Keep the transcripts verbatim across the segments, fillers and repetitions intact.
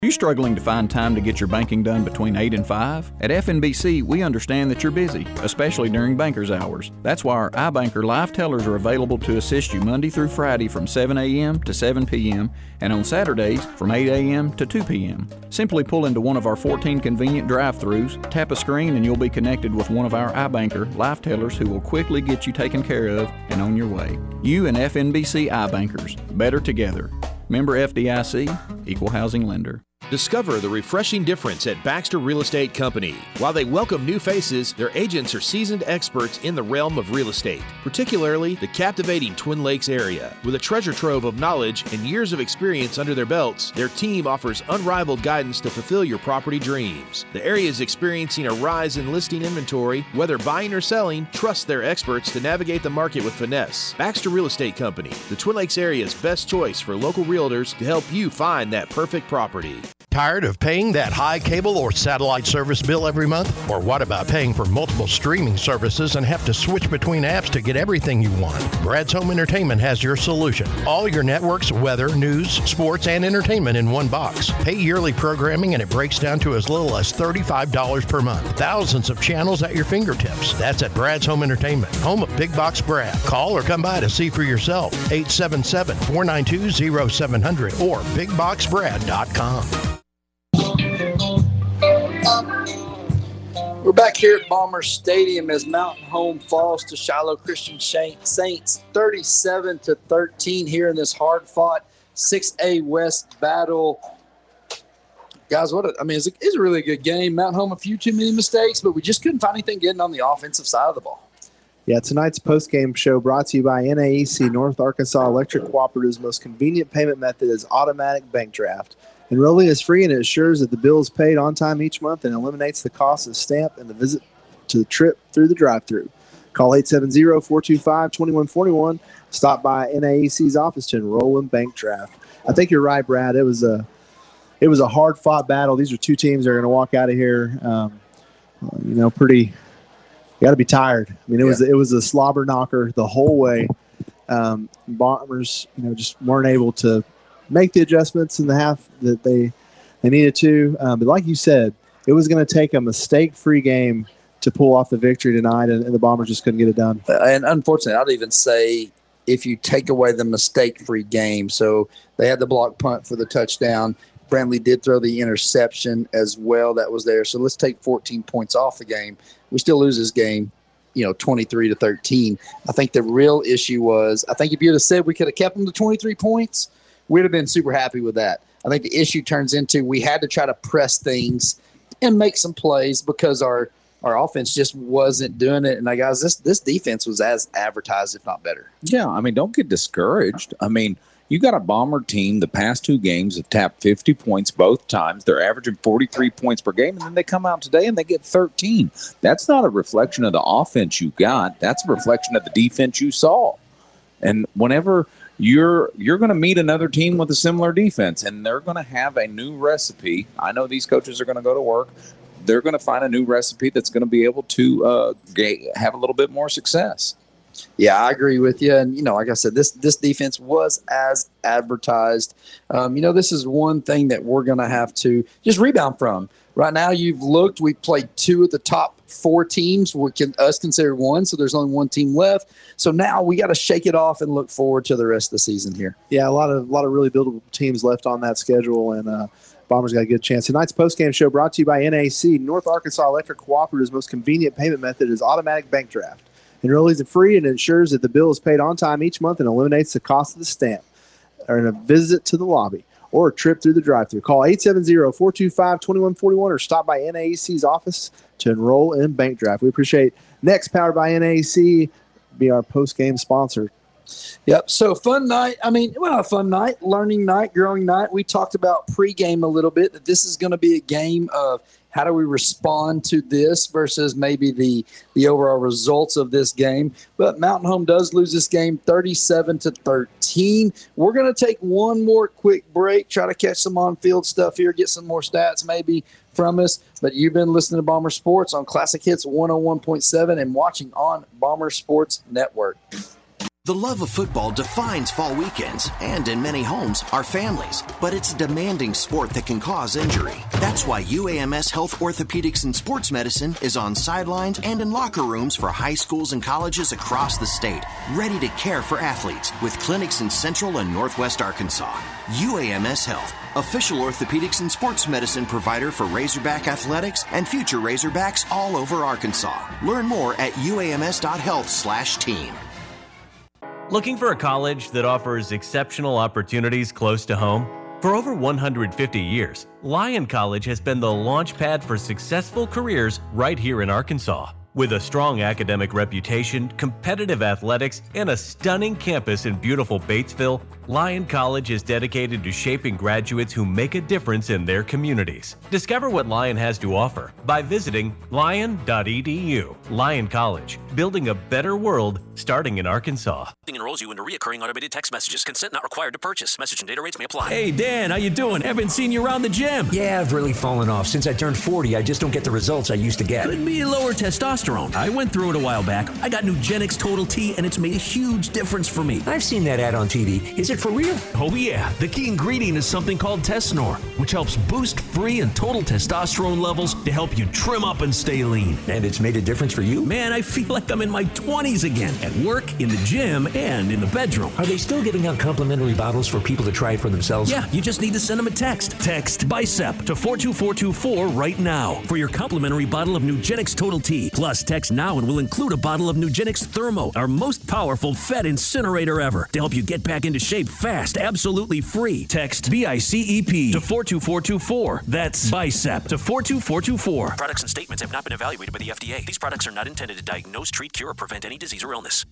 Are you struggling to find time to get your banking done between eight and five? At F N B C, we understand that you're busy, especially during banker's hours. That's why our iBanker live tellers are available to assist you Monday through Friday from seven a.m. to seven p.m. and on Saturdays from eight a.m. to two p.m. Simply pull into one of our fourteen convenient drive-thrus, tap a screen, and you'll be connected with one of our iBanker live tellers who will quickly get you taken care of and on your way. You and F N B C iBankers, better together. Member F D I C, Equal Housing Lender. Discover the refreshing difference at Baxter Real Estate Company. While they welcome new faces, their agents are seasoned experts in the realm of real estate, particularly the captivating Twin Lakes area. With a treasure trove of knowledge and years of experience under their belts, their team offers unrivaled guidance to fulfill your property dreams. The area is experiencing a rise in listing inventory. Whether buying or selling, trust their experts to navigate the market with finesse. Baxter Real Estate Company, the Twin Lakes area's best choice for local realtors to help you find that perfect property. Tired of paying that high cable or satellite service bill every month? Or what about paying for multiple streaming services and have to switch between apps to get everything you want? Brad's Home Entertainment has your solution. All your networks, weather, news, sports, and entertainment in one box. Pay yearly programming and it breaks down to as little as thirty-five dollars per month. Thousands of channels at your fingertips. That's at Brad's Home Entertainment, home of Big Box Brad. Call or come by to see for yourself. eight seven seven, four nine two, zero seven zero zero or big box brad dot com. We're back here at Bomber Stadium as Mountain Home falls to Shiloh Christian Saints thirty-seven to thirteen here in this hard-fought six A West battle. Guys, what a, I mean, it's a, it's a really good game. Mountain Home, a few too many mistakes, but we just couldn't find anything getting on the offensive side of the ball. Yeah, tonight's post-game show brought to you by N A E C, North Arkansas Electric Cooperative's most convenient payment method is automatic bank draft. Enrolling is free and it assures that the bill is paid on time each month and eliminates the cost of stamp and the visit to the trip through the drive-thru. Call eight seven zero, four two five, two one four one. Stop by N A E C's office to enroll in bank draft. I think you're right, Brad. It was a it was a hard-fought battle. These are two teams that are going to walk out of here, um, you know, pretty. You got to be tired. I mean, it yeah. was it was a slobber knocker the whole way. Um, Bombers, you know, just weren't able to make the adjustments in the half that they they needed to. Um, but like you said, it was going to take a mistake-free game to pull off the victory tonight, and, and the Bombers just couldn't get it done. And unfortunately, I'd even say if you take away the mistake-free game, so they had the block punt for the touchdown. Brantley did throw the interception as well that was there. So let's take fourteen points off the game. We still lose this game, you know, twenty-three to thirteen. I think the real issue was, I think if you'd have said we could have kept them to twenty-three points, we'd have been super happy with that. I think the issue turns into we had to try to press things and make some plays because our our offense just wasn't doing it. And, I guys, this this defense was as advertised, if not better. Yeah, I mean, don't get discouraged. I mean, you got a Bomber team the past two games have tapped fifty points both times. They're averaging forty-three points per game, and then they come out today and they get thirteen. That's not a reflection of the offense you got. That's a reflection of the defense you saw. And whenever – You're you're going to meet another team with a similar defense, and they're going to have a new recipe. I know these coaches are going to go to work. They're going to find a new recipe that's going to be able to uh, get, have a little bit more success. Yeah, I agree with you. And, you know, like I said, this this defense was as advertised. Um, you know, this is one thing that we're going to have to just rebound from. Right now, you've looked, we've played two of the top four teams. We can us consider one, so there's only one team left. So now we got to shake it off and look forward to the rest of the season here. Yeah, a lot of a lot of really buildable teams left on that schedule, and uh, Bombers got a good chance. Tonight's postgame show brought to you by N A C. North Arkansas Electric Cooperative's most convenient payment method is automatic bank draft. Enrollees are free and ensures that the bill is paid on time each month and eliminates the cost of the stamp or in a visit to the lobby or a trip through the drive-thru. Call eight seven zero, four two five, two one four one or stop by N A E C's office to enroll in bank draft. We appreciate Next, powered by N A E C, be our post-game sponsor. Yep. So fun night. I mean, well, a fun night, learning night, growing night. We talked about pregame a little bit, that this is going to be a game of how do we respond to this versus maybe the the overall results of this game. But Mountain Home does lose this game thirty-seven to thirteen. We're going to take one more quick break, try to catch some on-field stuff here, get some more stats maybe from us. But you've been listening to Bomber Sports on Classic Hits one oh one point seven and watching on Bomber Sports Network. The love of football defines fall weekends, and in many homes, our families. But it's a demanding sport that can cause injury. That's why U A M S Health Orthopedics and Sports Medicine is on sidelines and in locker rooms for high schools and colleges across the state, ready to care for athletes with clinics in Central and Northwest Arkansas. U A M S Health, official orthopedics and sports medicine provider for Razorback Athletics and future Razorbacks all over Arkansas. Learn more at U A M S dot health slash team. Looking for a college that offers exceptional opportunities close to home? For over one hundred fifty years, Lyon College has been the launch pad for successful careers right here in Arkansas. With a strong academic reputation, competitive athletics, and a stunning campus in beautiful Batesville, Lyon College is dedicated to shaping graduates who make a difference in their communities. Discover what Lyon has to offer by visiting lyon dot e d u. Lyon College, building a better world, starting in Arkansas. Enrolls you into recurring automated text messages. Consent not required to purchase. Message and data rates may apply. Hey, Dan, how you doing? Haven't seen you around the gym. Yeah, I've really fallen off. Since I turned forty, I just don't get the results I used to get. Could be lower testosterone. I went through it a while back. I got Nugenix Total T, and it's made a huge difference for me. I've seen that ad on T V. Is it for real? Oh, yeah. The key ingredient is something called Tesnor, which helps boost free and total testosterone levels to help you trim up and stay lean. And it's made a difference for you? Man, I feel like I'm in my twenties again, at work, in the gym, and in the bedroom. Are they still giving out complimentary bottles for people to try it for themselves? Yeah, you just need to send them a text. Text BICEP to four two four two four right now for your complimentary bottle of Nugenix Total T. Plus, text now and we'll include a bottle of Nugenix Thermo, our most powerful fat incinerator ever, to help you get back into shape fast, absolutely free. Text B I C E P to four two four two four. That's BICEP to four two four two four. Products and statements have not been evaluated by the F D A. These products are not intended to diagnose, treat, cure, or prevent any disease or illness.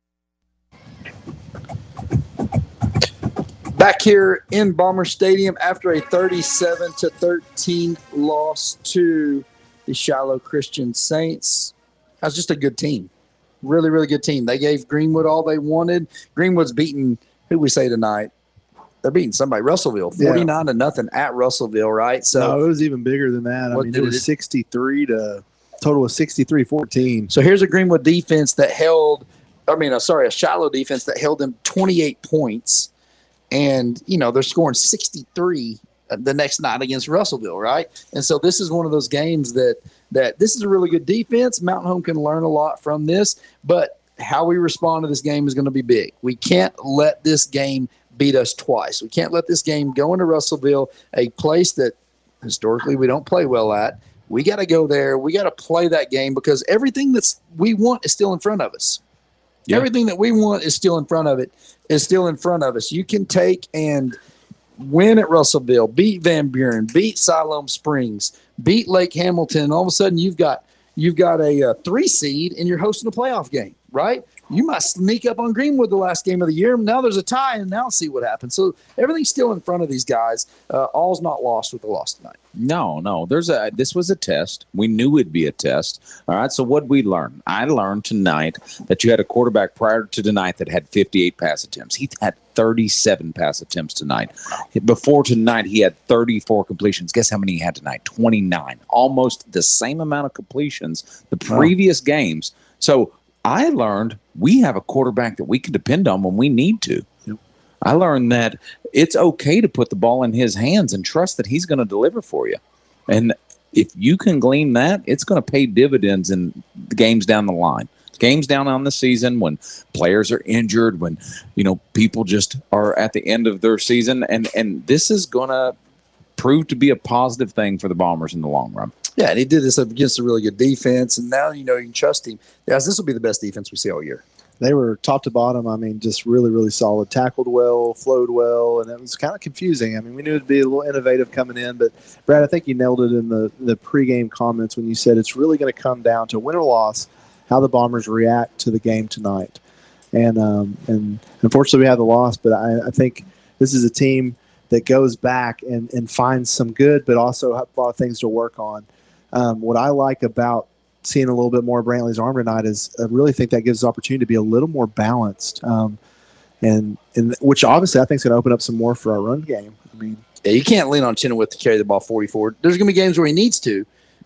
Back here in Bomber Stadium after a thirty-seven to thirteen loss to the Shiloh Christian Saints. That was just a good team. Really, really good team. They gave Greenwood all they wanted. Greenwood's beating, who we say tonight? They're beating somebody. Russellville, forty-nine yeah. to nothing at Russellville, right? So no, it was even bigger than that. I mean, it was it? sixty-three to total of sixty-three fourteen. So here's a Greenwood defense that held, I mean, uh, sorry, a Shiloh defense that held them twenty-eight points. And, you know, they're scoring sixty-three the next night against Russellville, right? And so this is one of those games that that this is a really good defense. Mountain Home can learn a lot from this, but how we respond to this game is going to be big. We can't let this game beat us twice. We can't let this game go into Russellville, a place that historically we don't play well at. We got to go there. We got to play that game because everything that's we want is still in front of us. Yeah. Everything that we want is still in front of it, is still in front of us. You can take and win at Russellville, beat Van Buren, beat Siloam Springs, beat Lake Hamilton, and all of a sudden you've got you've got a, a three seed and you're hosting a playoff game, right? You might sneak up on Greenwood the last game of the year. Now there's a tie, and now see what happens. So everything's still in front of these guys. Uh, all's not lost with the loss tonight. No, no. There's a. This was a test. We knew it'd be a test. All right. So what we learned? I learned tonight that you had a quarterback prior to tonight that had fifty-eight pass attempts. He had thirty-seven pass attempts tonight. Before tonight, he had thirty-four completions. Guess how many he had tonight? twenty-nine. Almost the same amount of completions the previous wow. games. So I learned we have a quarterback that we can depend on when we need to. Yep. I learned that it's okay to put the ball in his hands and trust that he's going to deliver for you. And if you can glean that, it's going to pay dividends in the games down the line. Games down on the season when players are injured, when you know people just are at the end of their season. And, and this is going to prove to be a positive thing for the Bombers in the long run. Yeah, and he did this against a really good defense, and now you know you can trust him. Guys, this will be the best defense we see all year. They were top to bottom, I mean, just really, really solid. Tackled well, flowed well, and it was kind of confusing. I mean, we knew it would be a little innovative coming in, but, Brad, I think you nailed it in the, the pregame comments when you said it's really going to come down to win or loss, how the Bombers react to the game tonight. And um, and unfortunately we had the loss, but I, I think this is a team that goes back and, and finds some good, but also a lot of things to work on. Um, what I like about seeing a little bit more of Brantley's arm tonight is I really think that gives us opportunity to be a little more balanced, um, and and which obviously I think is going to open up some more for our run game. I mean, yeah, you can't lean on Chenoweth to carry the ball forty-four. There's going to be games where he needs to,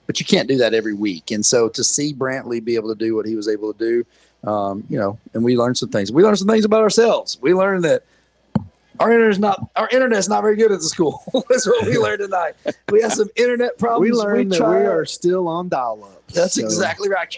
but you can't do that every week. And so to see Brantley be able to do what he was able to do, um, you know, and we learned some things. We learned some things about ourselves. We learned that our internet's not our internet's not very good at the school. That's what we learned tonight. We have some internet problems. We learned we that we are still on dial-up. That's so. Exactly right.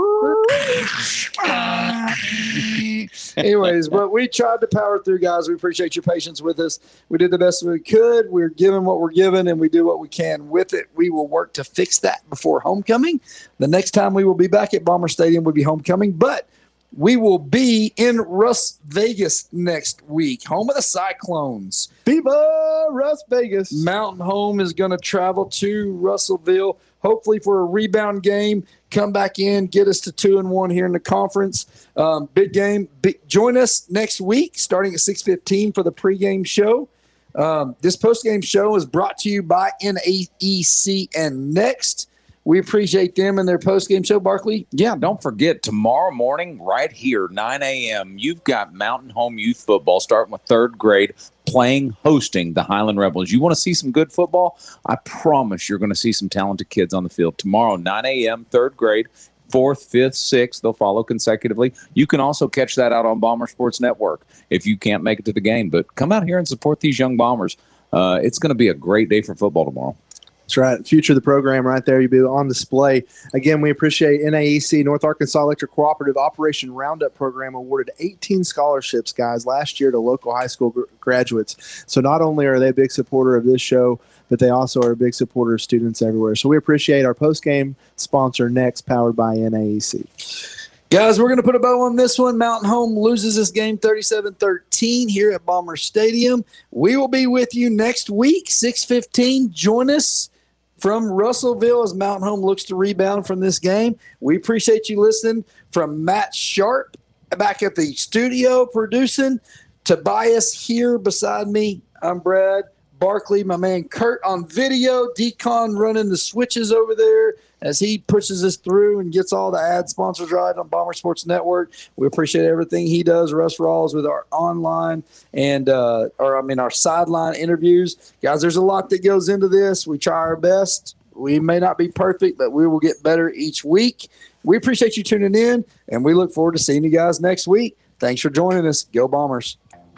Anyways, but we tried to power through, guys. We appreciate your patience with us. We did the best we could. We're given what we're given, and we do what we can with it. We will work to fix that before homecoming. The next time we will be back at Bomber Stadium will be homecoming, but we will be in Las Vegas next week, home of the Cyclones. Viva Las Vegas. Mountain Home is going to travel to Russellville, hopefully for a rebound game, come back in, get us to two and one here in the conference. Um, big game. Big, join us next week starting at six fifteen for the pregame show. Um, this postgame show is brought to you by N A E C and Next. We appreciate them and their post-game show, Barkley. Yeah, don't forget, tomorrow morning right here, nine a.m., you've got Mountain Home Youth Football starting with third grade, playing, hosting the Highland Rebels. You want to see some good football? I promise you're going to see some talented kids on the field. Tomorrow, nine a.m., third grade, fourth, fifth, sixth, they'll follow consecutively. You can also catch that out on Bomber Sports Network if you can't make it to the game. But come out here and support these young Bombers. Uh, it's going to be a great day for football tomorrow. That's right. Future of the program right there. You'll be on display. Again, we appreciate N A E C, North Arkansas Electric Cooperative Operation Roundup Program awarded eighteen scholarships, guys, last year to local high school gr- graduates. So not only are they a big supporter of this show, but they also are a big supporter of students everywhere. So we appreciate our post-game sponsor, Next, powered by N A E C. Guys, we're going to put a bow on this one. Mountain Home loses this game thirty-seven thirteen here at Bomber Stadium. We will be with you next week, six fifteen. Join us from Russellville as Mountain Home looks to rebound from this game. We appreciate you listening. From Matt Sharp back at the studio producing, Tobias here beside me. I'm Brad. Barkley, my man Kurt on video, Decon running the switches over there as he pushes us through and gets all the ad sponsors right on Bomber Sports Network. We appreciate everything he does. Russ Rawls with our online and, uh, or I mean, our sideline interviews. Guys, there's a lot that goes into this. We try our best. We may not be perfect, but we will get better each week. We appreciate you tuning in, and we look forward to seeing you guys next week. Thanks for joining us. Go Bombers.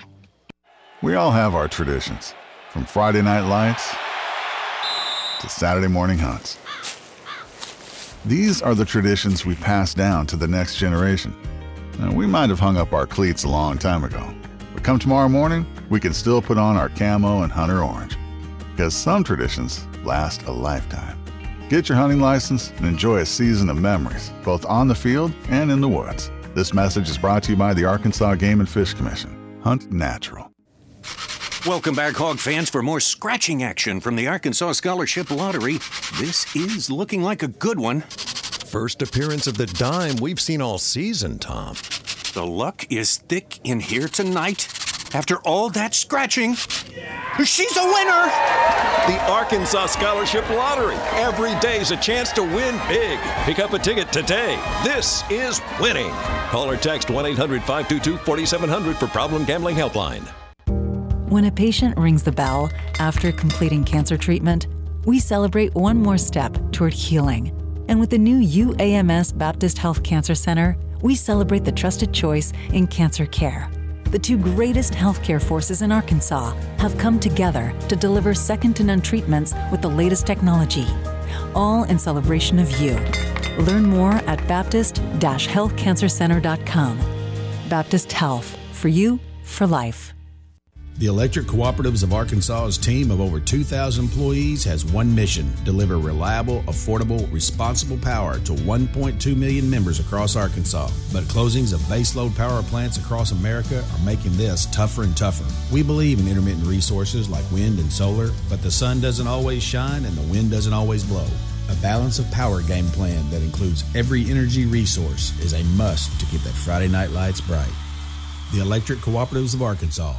We all have our traditions. From Friday night lights to Saturday morning hunts. These are the traditions we pass down to the next generation. Now, we might have hung up our cleats a long time ago, but come tomorrow morning, we can still put on our camo and hunter orange. Because some traditions last a lifetime. Get your hunting license and enjoy a season of memories, both on the field and in the woods. This message is brought to you by the Arkansas Game and Fish Commission. Hunt natural. Welcome back, Hog fans, for more scratching action from the Arkansas Scholarship Lottery. This is looking like a good one. First appearance of the dime we've seen all season, Tom. The luck is thick in here tonight. After all that scratching, she's a winner! The Arkansas Scholarship Lottery. Every day's a chance to win big. Pick up a ticket today. This is winning. Call or text one eight hundred five two two four seven zero zero for Problem Gambling Helpline. When a patient rings the bell after completing cancer treatment, we celebrate one more step toward healing. And with the new U A M S Baptist Health Cancer Center, we celebrate the trusted choice in cancer care. The two greatest healthcare forces in Arkansas have come together to deliver second-to-none treatments with the latest technology, all in celebration of you. Learn more at baptist dash health cancer center dot com. Baptist Health, for you, for life. The Electric Cooperatives of Arkansas's team of over two thousand employees has one mission: deliver reliable, affordable, responsible power to one point two million members across Arkansas. But closings of baseload power plants across America are making this tougher and tougher. We believe in intermittent resources like wind and solar, but the sun doesn't always shine and the wind doesn't always blow. A balance of power game plan that includes every energy resource is a must to keep that Friday night lights bright. The Electric Cooperatives of Arkansas.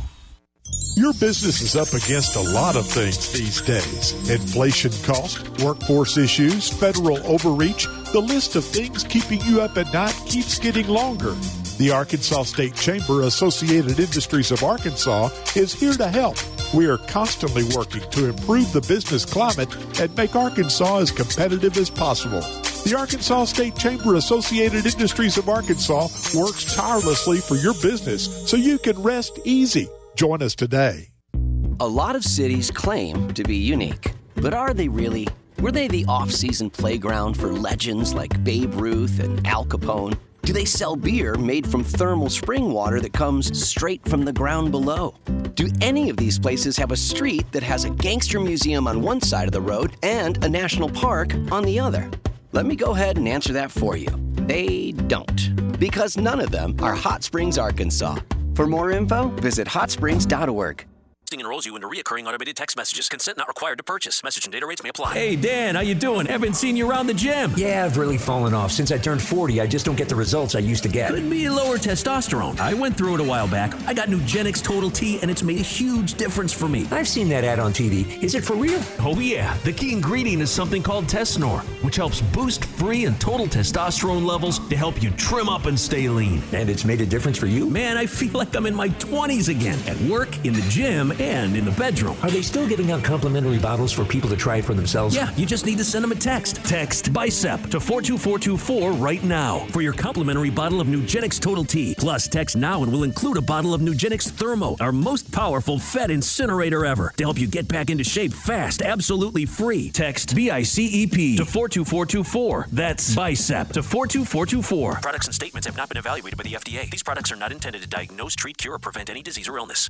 Your business is up against a lot of things these days. Inflation cost, workforce issues, federal overreach. The list of things keeping you up at night keeps getting longer. The Arkansas State Chamber Associated Industries of Arkansas is here to help. We are constantly working to improve the business climate and make Arkansas as competitive as possible. The Arkansas State Chamber Associated Industries of Arkansas works tirelessly for your business so you can rest easy. Join us today. A lot of cities claim to be unique, but are they really? Were they the off-season playground for legends like Babe Ruth and Al Capone? Do they sell beer made from thermal spring water that comes straight from the ground below? Do any of these places have a street that has a gangster museum on one side of the road and a national park on the other? Let me go ahead and answer that for you. They don't, because none of them are Hot Springs, Arkansas. For more info, visit hot springs dot org. Enrolls you into recurring automated text messages. Consent not required to purchase. Message and data rates may apply. Hey, Dan, how you doing? Haven't seen you around the gym. Yeah, I've really fallen off. Since I turned forty, I just don't get the results I used to get. Could be lower testosterone. I went through it a while back. I got Nugenix Total T, and it's made a huge difference for me. I've seen that ad on T V. Is it for real? Oh, yeah. The key ingredient is something called Tesnor, which helps boost free and total testosterone levels to help you trim up and stay lean. And it's made a difference for you? Man, I feel like I'm in my twenties again, at work, in the gym, and in the bedroom. Are they still giving out complimentary bottles for people to try it for themselves? Yeah, you just need to send them a text. Text BICEP to four two four two four right now for your complimentary bottle of Nugenix Total T. Plus, text now and we'll include a bottle of Nugenix Thermo, our most powerful fat incinerator ever, to help you get back into shape fast, absolutely free. Text B I C E P to four two four two four. That's BICEP to four two four two four. Products and statements have not been evaluated by the F D A. These products are not intended to diagnose, treat, cure, or prevent any disease or illness.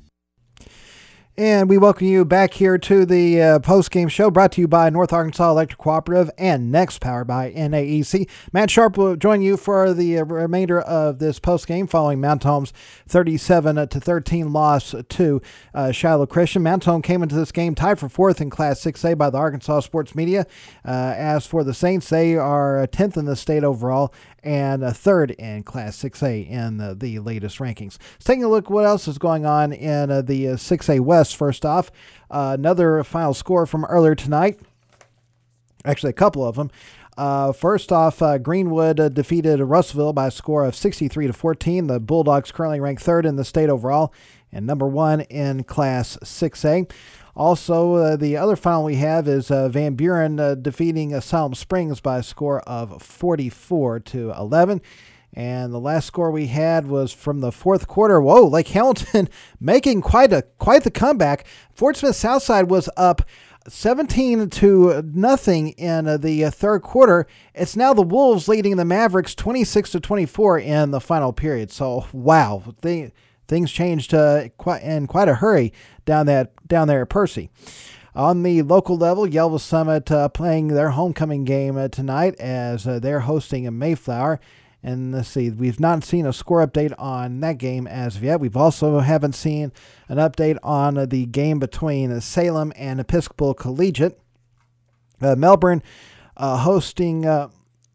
And we welcome you back here to the uh, post-game show brought to you by North Arkansas Electric Cooperative and Next, powered by N A E C. Matt Sharp will join you for the uh, remainder of this post-game following Mount Home's thirty-seven to thirteen loss to uh, Shiloh Christian. Mount Home came into this game tied for fourth in Class six A by the Arkansas Sports Media. Uh, as for the Saints, they are tenth in the state overall and a third in Class six A in the, the latest rankings. Let's take a look what else is going on in uh, the uh, six A West. First off, uh, another final score from earlier tonight. Actually, a couple of them. Uh, first off, uh, Greenwood uh, defeated Russellville by a score of sixty-three to fourteen. The Bulldogs currently ranked third in the state overall and number one in Class six A. Also, uh, the other final we have is uh, Van Buren uh, defeating uh, Salem Springs by a score of forty-four to eleven. And the last score we had was from the fourth quarter. Whoa, Lake Hamilton making quite a quite the comeback. Fort Smith Southside was up seventeen to nothing in uh, the uh, third quarter. It's now the Wolves leading the Mavericks twenty-six to twenty-four in the final period. So wow, they, things changed uh, quite in quite a hurry down that down there at Percy. On the local level, Yelva Summit uh, playing their homecoming game uh, tonight as uh, they're hosting a Mayflower. And let's see, we've not seen a score update on that game as of yet. We've also haven't seen an update on uh, the game between Salem and Episcopal Collegiate. Uh, Melbourne uh, hosting, uh,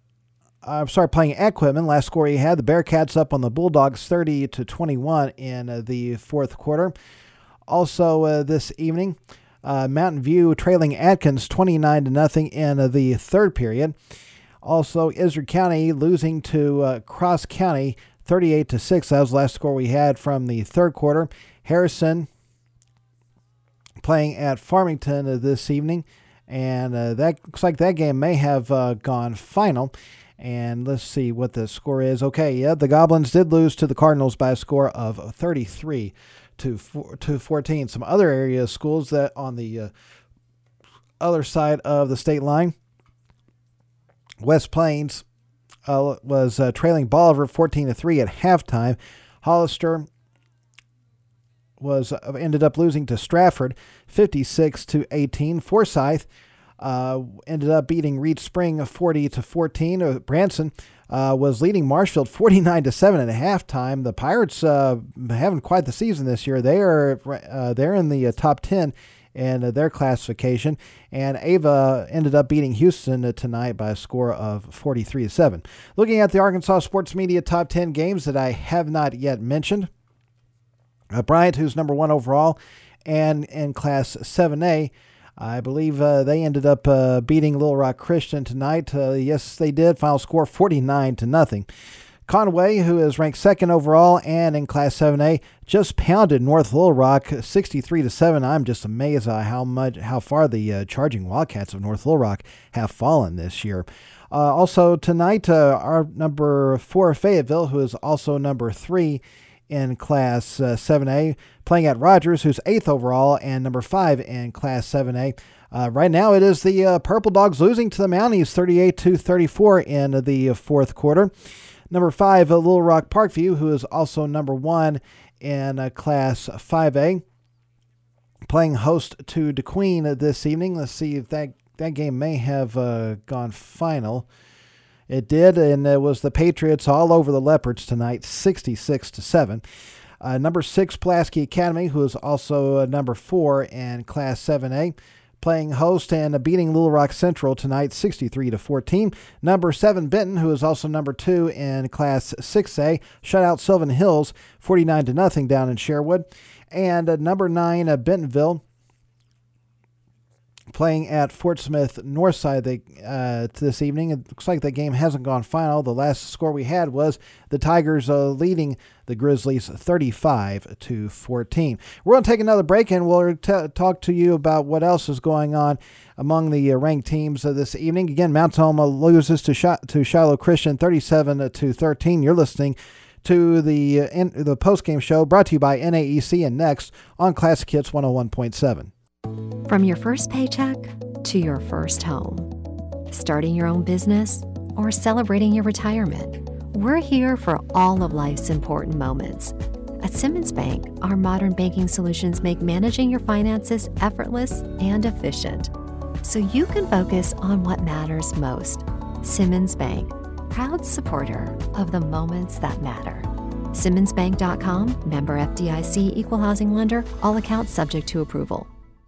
I'm sorry, playing at Quitman. Last score he had, the Bearcats up on the Bulldogs thirty to twenty-one in uh, the fourth quarter. Also uh, this evening, uh, Mountain View trailing Atkins twenty-nine to nothing in uh, the third period. Also, Izard County losing to uh, Cross County thirty-eight to six. That was the last score we had from the third quarter. Harrison playing at Farmington uh, this evening. And uh, that looks like that game may have uh, gone final. And let's see what the score is. Okay, yeah, the Goblins did lose to the Cardinals by a score of thirty-three to fourteen. Some other area schools that on the uh, other side of the state line. West Plains uh, was uh, trailing Bolivar fourteen to three at halftime. Hollister was uh, ended up losing to Stratford fifty-six to eighteen. Forsyth uh, ended up beating Reed Spring forty to fourteen. Uh, Branson uh, was leading Marshfield forty-nine to seven at halftime. The Pirates uh, having quite the season this year. They are uh, they're in the uh, top ten in uh, their classification. And Ava ended up beating Houston uh, tonight by a score of forty-three to seven. Looking at the Arkansas Sports Media top ten games that I have not yet mentioned. Uh, Bryant, who's number one overall, and in Class seven A, I believe uh, they ended up uh, beating Little Rock Christian tonight. Uh, yes, they did. Final score forty-nine to nothing. Conway, who is ranked second overall and in Class seven A, just pounded North Little Rock sixty-three to seven. I'm just amazed at how much, how far the uh, Charging Wildcats of North Little Rock have fallen this year. Uh, also tonight, uh, our number four Fayetteville, who is also number three in Class uh, seven A, playing at Rogers, who's eighth overall and number five in Class seven A. Uh, right now, it is the uh, Purple Dogs losing to the Mounties thirty-eight to thirty-four in the fourth quarter. Number five, uh, Little Rock Parkview, who is also number one in uh, Class five A, playing host to DeQueen this evening. Let's see if that, that game may have uh, gone final. It did, and it was the Patriots all over the Leopards tonight, sixty-six to seven. Uh, number six, Pulaski Academy, who is also uh, number four in Class seven A, playing host and beating Little Rock Central tonight, sixty-three to fourteen. Number seven, Benton, who is also number two in Class six A, shut out Sylvan Hills, forty-nine to nothing down in Sherwood. And uh, number nine, uh, Bentonville, playing at Fort Smith Northside the, uh, this evening. It looks like the game hasn't gone final. The last score we had was the Tigers uh, leading the Grizzlies thirty-five to fourteen. We're going to take another break, and we'll t- talk to you about what else is going on among the uh, ranked teams uh, this evening. Again, Mount Tomah loses to, Sh- to Shiloh Christian thirty-seven to thirteen. You're listening to the, uh, in- the postgame show brought to you by N A E C and Next on Classic Hits one oh one point seven. From your first paycheck to your first home, starting your own business, or celebrating your retirement, we're here for all of life's important moments. At Simmons Bank, our modern banking solutions make managing your finances effortless and efficient, so you can focus on what matters most. Simmons Bank, proud supporter of the moments that matter. Simmons Bank dot com, member F D I C, equal housing lender, all accounts subject to approval.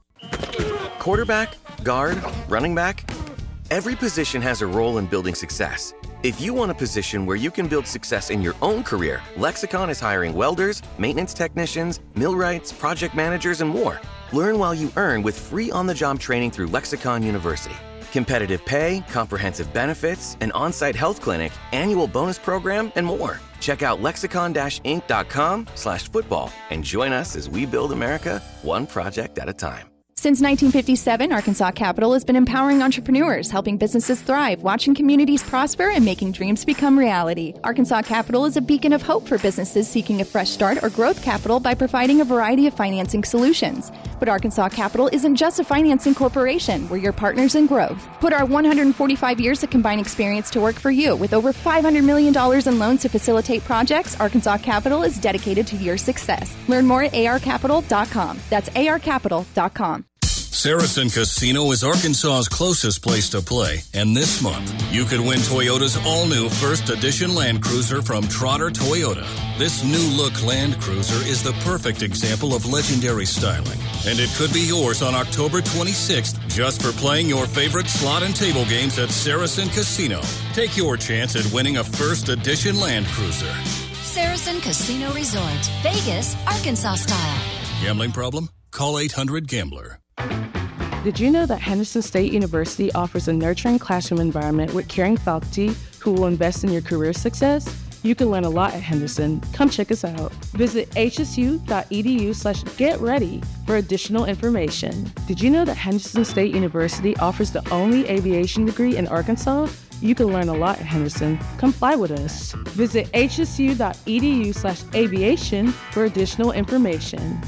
Quarterback, guard, running back. Every position has a role in building success. If you want a position where you can build success in your own career, Lexicon is hiring welders, maintenance technicians, millwrights, project managers, and more. Learn while you earn with free on-the-job training through Lexicon University. Competitive pay, comprehensive benefits, an on-site health clinic, annual bonus program, and more. Check out lexicon dash inc dot com slash football and join us as we build America one project at a time. Since nineteen fifty-seven, Arkansas Capital has been empowering entrepreneurs, helping businesses thrive, watching communities prosper, and making dreams become reality. Arkansas Capital is a beacon of hope for businesses seeking a fresh start or growth capital by providing a variety of financing solutions. But Arkansas Capital isn't just a financing corporation. We're your partners in growth. Put our one hundred forty-five years of combined experience to work for you. With over five hundred million dollars in loans to facilitate projects, Arkansas Capital is dedicated to your success. Learn more at A R capital dot com. That's A R capital dot com. Saracen Casino is Arkansas's closest place to play, and this month, you could win Toyota's all-new First Edition Land Cruiser from Trotter Toyota. This new-look Land Cruiser is the perfect example of legendary styling, and it could be yours on October twenty-sixth just for playing your favorite slot and table games at Saracen Casino. Take your chance at winning a First Edition Land Cruiser. Saracen Casino Resort, Vegas, Arkansas style. Gambling problem? Call eight hundred gambler. Did you know that Henderson State University offers a nurturing classroom environment with caring faculty who will invest in your career success? You can learn a lot at Henderson. Come check us out. Visit h s u dot e d u slash get ready for additional information. Did you know that Henderson State University offers the only aviation degree in Arkansas? You can learn a lot at Henderson. Come fly with us. Visit h s u dot e d u slash aviation for additional information.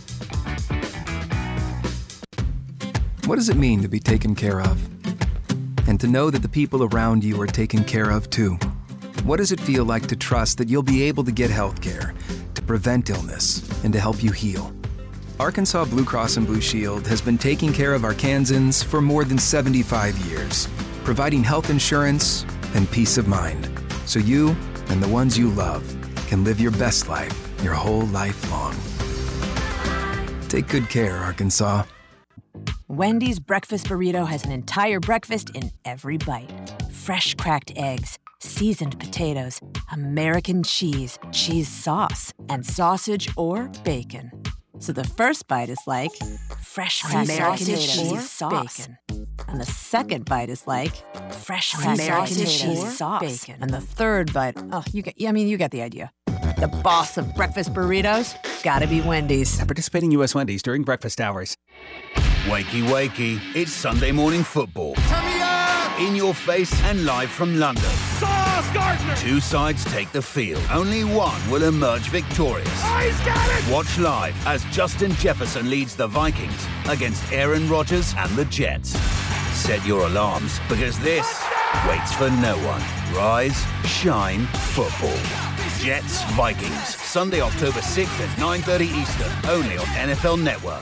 What does it mean to be taken care of? And to know that the people around you are taken care of too? What does it feel like to trust that you'll be able to get health care, to prevent illness, and to help you heal? Arkansas Blue Cross and Blue Shield has been taking care of Arkansans for more than seventy-five years, providing health insurance and peace of mind, so you and the ones you love can live your best life your whole life long. Take good care, Arkansas. Wendy's breakfast burrito has an entire breakfast in every bite. Fresh cracked eggs, seasoned potatoes, American cheese, cheese sauce, and sausage or bacon. So the first bite is like fresh cracked American cheese sauce, bacon. And the second bite is like fresh American cheese sauce. Bacon. And the third bite, oh, you get, I mean, you get the idea. The boss of breakfast burritos, gotta be Wendy's. At participating U S Wendy's during breakfast hours. Wakey, wakey, it's Sunday Morning Football. In your face and live from London. Sauce Gardner! Two sides take the field. Only one will emerge victorious. Oh, he's got it! Watch live as Justin Jefferson leads the Vikings against Aaron Rodgers and the Jets. Set your alarms because this waits for no one. Rise, shine, football. Jets, Vikings. Sunday, October sixth at nine thirty Eastern. Only on N F L Network.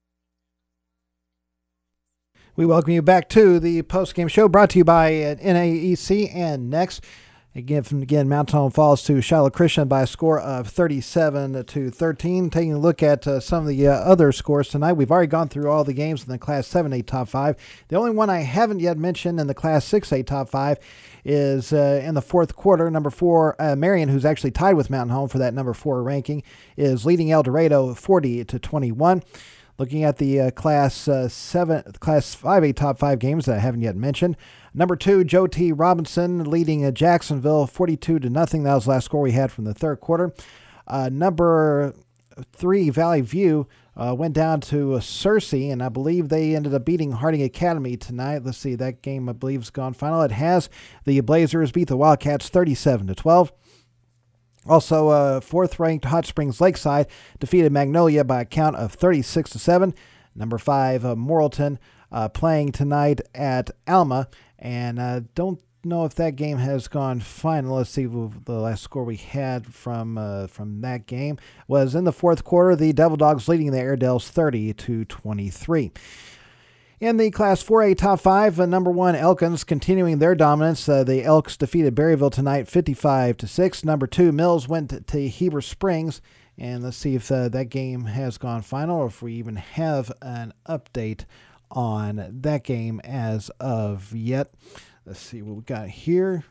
We welcome you back to the post-game show brought to you by N A E C and Next. Again, from again, Mount Tom falls to Shiloh Christian by a score of thirty-seven to thirteen. Taking a look at uh, some of the uh, other scores tonight, we've already gone through all the games in the Class seven A top five. The only one I haven't yet mentioned in the Class six A top five is uh, in the fourth quarter. Number four, uh, Marion, who's actually tied with Mountain Home for that number four ranking, is leading El Dorado forty to twenty-one. Looking at the uh, Class uh, seven, Class five A top five games that I haven't yet mentioned. Number two, Joe T. Robinson leading uh, Jacksonville forty-two to nothing. That was the last score we had from the third quarter. Uh, number three, Valley View uh, went down to uh, Searcy, and I believe they ended up beating Harding Academy tonight. Let's see, that game I believe has gone final. It has. The Blazers beat the Wildcats thirty-seven to twelve. Also, uh, fourth-ranked Hot Springs Lakeside defeated Magnolia by a count of thirty-six to seven. Number five, uh, Morrilton, uh, playing tonight at Alma, and uh, don't know if that game has gone final. Let's see, the last score we had from uh, from that game was in the fourth quarter. The Devil Dogs leading the Airedales thirty to twenty-three. In the Class four A top five, uh, number one, Elkins continuing their dominance. Uh, the Elks defeated Berryville tonight fifty-five to six. Number two, Mills went to, to Heber Springs. And let's see if uh, that game has gone final or if we even have an update on that game as of yet. Let's see what we got here.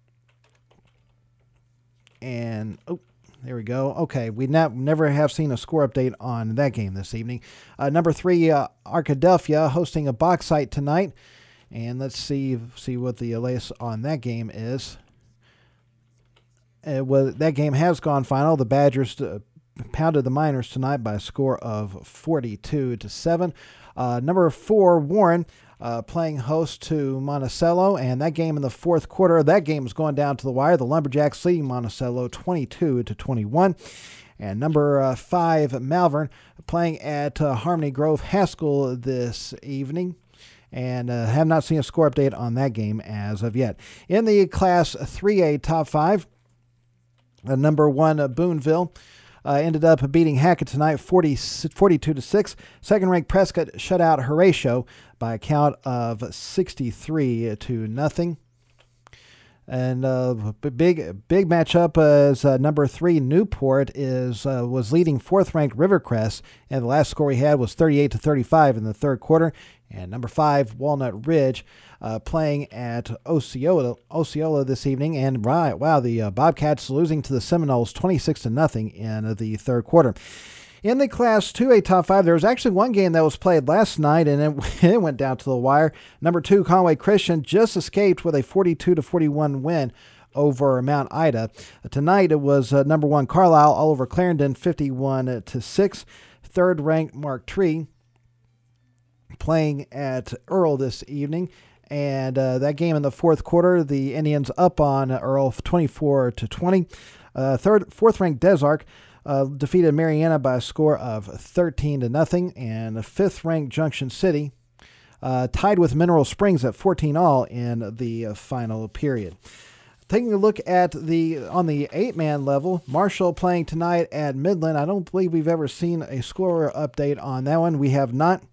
And, oh. There we go. Okay, we ne- never have seen a score update on that game this evening. Uh, number three, uh, Arkadelphia hosting a Bauxite tonight. And let's see see what the latest on that game is. It was, that game has gone final. The Badgers uh, pounded the Miners tonight by a score of forty-two to seven. Uh, number four, Warren, uh, playing host to Monticello, and that game in the fourth quarter, that game is going down to the wire. The Lumberjacks leading Monticello twenty-two to twenty-one. And number uh, five, Malvern, playing at uh, Harmony Grove Haskell this evening, and uh, have not seen a score update on that game as of yet. In the Class three A top five, uh, number one, uh, Boonville, Uh, ended up beating Hackett tonight forty, forty-two to six. Second-ranked Prescott shut out Horatio by a count of sixty-three to nothing. And uh, big big matchup as uh, number three Newport is uh, was leading fourth-ranked Rivercrest, and the last score we had was thirty-eight to thirty-five in the third quarter. And number five Walnut Ridge uh, playing at Osceola, Osceola this evening, and right, wow, the uh, Bobcats losing to the Seminoles twenty-six to nothing in uh, the third quarter. In the Class two A top five, there was actually one game that was played last night, and it, it went down to the wire. Number two, Conway Christian just escaped with a forty-two to forty-one win over Mount Ida. Tonight, it was uh, number one, Carlisle all over Clarendon, fifty-one to six. Third-ranked Mark Tree playing at Earl this evening. And uh, that game in the fourth quarter, the Indians up on Earl twenty-four to twenty. Uh, third, fourth-ranked Desark Uh, defeated Mariana by a score of thirteen to nothing, and the fifth-ranked Junction City uh, tied with Mineral Springs at fourteen all in the uh, final period. Taking a look at the on the eight-man level, Marshall playing tonight at Midland. I don't believe we've ever seen a score update on that one. We have not.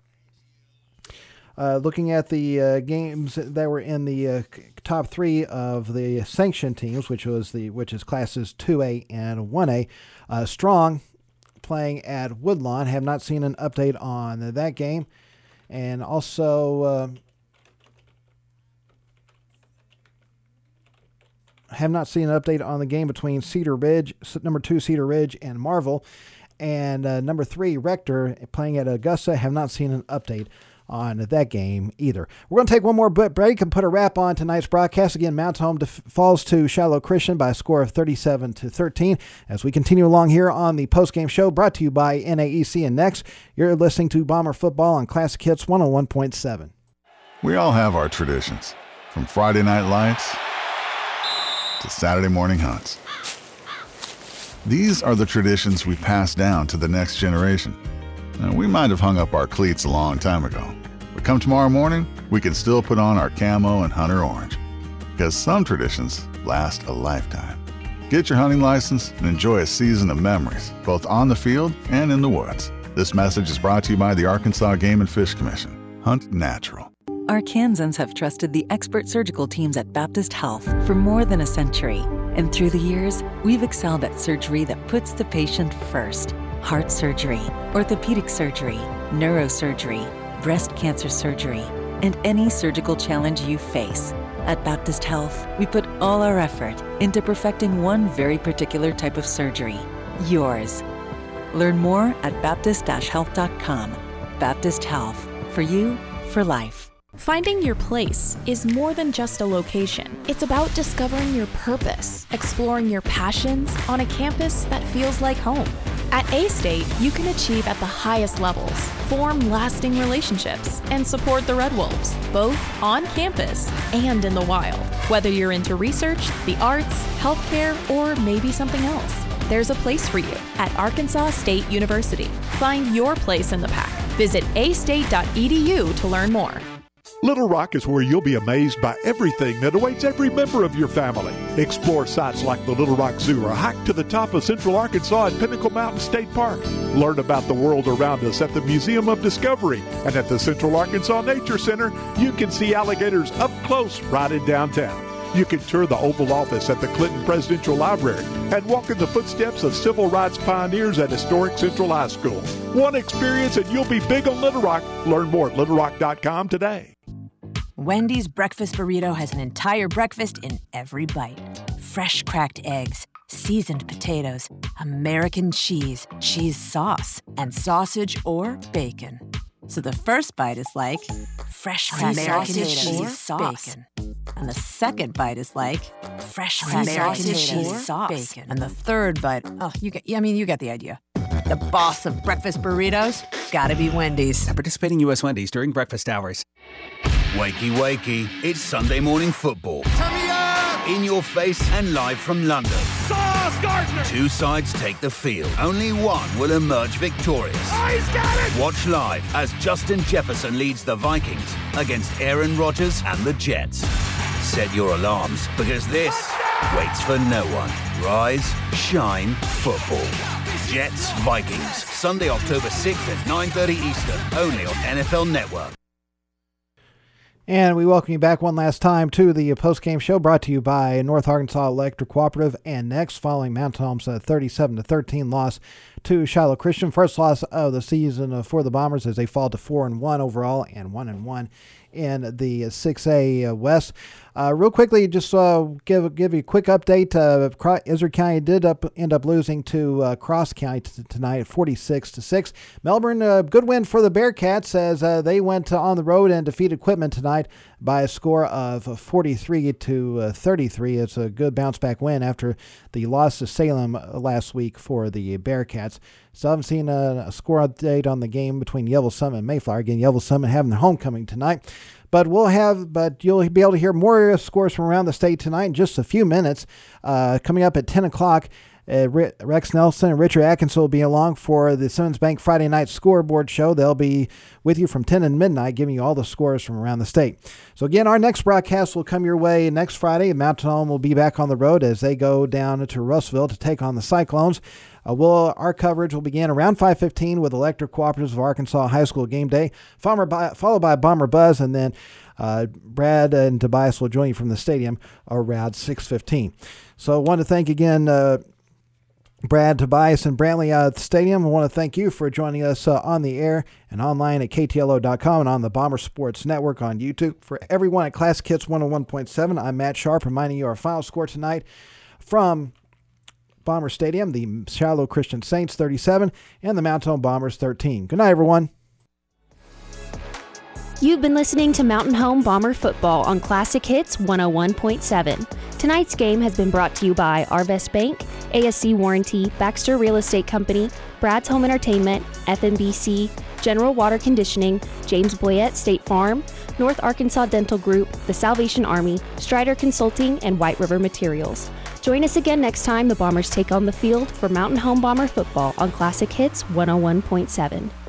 Uh, looking at the uh, games that were in the uh, top three of the sanctioned teams, which was the which is classes two A and one A, uh, Strong playing at Woodlawn. Have not seen an update on that game, and also uh, have not seen an update on the game between Cedar Ridge, number two Cedar Ridge, and Marvel, and uh, number three Rector playing at Augusta. Have not seen an update on that game either. We're going to take one more break and put a wrap on tonight's broadcast. Again, Mount Home def- falls to Shiloh Christian by a score of thirty-seven to thirteen. As we continue along here on the postgame show brought to you by N A E C. And next, you're listening to Bomber Football on Classic Hits one oh one point seven. We all have our traditions, from Friday night lights to Saturday morning hunts. These are the traditions we pass down to the next generation. Now, we might have hung up our cleats a long time ago, but come tomorrow morning, we can still put on our camo and hunter orange, because some traditions last a lifetime. Get your hunting license and enjoy a season of memories, both on the field and in the woods. This message is brought to you by the Arkansas Game and Fish Commission. Hunt natural. Arkansans have trusted the expert surgical teams at Baptist Health for more than a century. And through the years, we've excelled at surgery that puts the patient first. Heart surgery, orthopedic surgery, neurosurgery, breast cancer surgery, and any surgical challenge you face. At Baptist Health, we put all our effort into perfecting one very particular type of surgery, yours. Learn more at baptist dash health dot com. Baptist Health, for you, for life. Finding your place is more than just a location. It's about discovering your purpose, exploring your passions on a campus that feels like home. At A-State, you can achieve at the highest levels, form lasting relationships, and support the Red Wolves, both on campus and in the wild. Whether you're into research, the arts, healthcare, or maybe something else, there's a place for you at Arkansas State University. Find your place in the pack. Visit a state dot e d u to learn more. Little Rock is where you'll be amazed by everything that awaits every member of your family. Explore sites like the Little Rock Zoo or hike to the top of Central Arkansas at Pinnacle Mountain State Park. Learn about the world around us at the Museum of Discovery. And at the Central Arkansas Nature Center, you can see alligators up close right in downtown. You can tour the Oval Office at the Clinton Presidential Library and walk in the footsteps of civil rights pioneers at historic Central High School. One experience and you'll be big on Little Rock. Learn more at little rock dot com today. Wendy's breakfast burrito has an entire breakfast in every bite. Fresh cracked eggs, seasoned potatoes, American cheese, cheese sauce, and sausage or bacon. So the first bite is like fresh cracked sausage cheese sauce. Bacon. And the second bite is like fresh cracked sausage cheese sauce. Bacon. And the third bite, oh, you get, I mean, you get the idea. The boss of breakfast burritos, gotta be Wendy's. At participating U S Wendy's during breakfast hours. Wakey, wakey, it's Sunday morning football. In your face and live from London. Sauce Gardner! Two sides take the field. Only one will emerge victorious. Oh, he's got it! Watch live as Justin Jefferson leads the Vikings against Aaron Rodgers and the Jets. Set your alarms, because this waits for no one. Rise, shine, football. Jets, Vikings, Sunday, October sixth at nine thirty Eastern, only on N F L Network. And we welcome you back one last time to the post-game show brought to you by North Arkansas Electric Cooperative and Next, following Mount Home's thirty-seven to thirteen loss to Shiloh Christian. First loss of the season for the Bombers as they fall to four and one overall and one and one in the six A West. Uh, real quickly, just uh, give give you a quick update. Uh, Izard County did up, end up losing to uh, Cross County t- tonight, forty-six to six. Melbourne, uh, good win for the Bearcats as uh, they went on the road and defeated Quitman tonight by a score of forty-three to thirty-three. It's a good bounce back win after the loss to Salem last week for the Bearcats. So I haven't seen a, a score update on the game between Yellow Summit and Mayflower. Again, Yellow Summit having their homecoming tonight. But we'll have, but you'll be able to hear more scores from around the state tonight in just a few minutes. Uh, coming up at ten o'clock, uh, Rex Nelson and Richard Atkinson will be along for the Simmons Bank Friday Night Scoreboard Show. They'll be with you from ten to midnight, giving you all the scores from around the state. So again, our next broadcast will come your way next Friday. Mountain Home will be back on the road as they go down to Russellville to take on the Cyclones. Uh, we'll, our coverage will begin around five fifteen with Electric Cooperatives of Arkansas High School game day, by, followed by Bomber Buzz, and then uh, Brad and Tobias will join you from the stadium around six fifteen. So I want to thank again uh, Brad, Tobias, and Brantley out at the stadium. I want to thank you for joining us uh, on the air and online at K T L O dot com and on the Bomber Sports Network on YouTube. For everyone at Classic Hits one oh one point seven, I'm Matt Sharp, reminding you our final score tonight from Bomber Stadium, the Shiloh Christian Saints thirty-seven and the Mount Home Bombers thirteen. Good night, everyone. You've been listening to Mountain Home Bomber Football on Classic Hits one oh one point seven. Tonight's game has been brought to you by Arvest Bank, A S C Warranty, Baxter Real Estate Company, Brad's Home Entertainment, F M B C, General Water Conditioning, James Boyette State Farm, North Arkansas Dental Group, the Salvation Army, Strider Consulting, and White River Materials. Join us again next time the Bombers take on the field for Mountain Home Bomber Football on Classic Hits one oh one point seven.